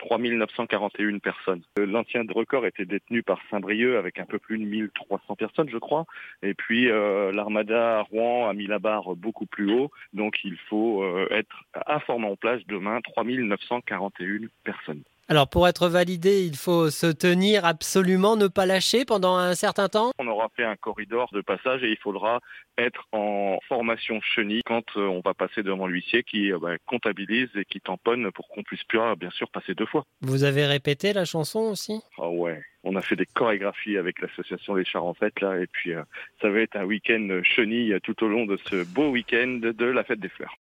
941 personnes. L'ancien record était détenu par Saint-Brieuc avec un peu plus de 1300 personnes, je crois. Et puis l'Armada à Rouen a mis la barre beaucoup plus haut. Donc il faut être à Fort-en-Plage demain, 941 personnes. Alors pour être validé, il faut se tenir absolument, ne pas lâcher pendant un certain temps. On aura fait un corridor de passage et il faudra être en formation chenille quand on va passer devant l'huissier qui comptabilise et qui tamponne pour qu'on puisse plus bien sûr passer 2 fois. Vous avez répété la chanson aussi ? Ah ouais, on a fait des chorégraphies avec l'association des Chars-en-Fête là et puis ça va être un week-end chenille tout au long de ce beau week-end de la fête des fleurs.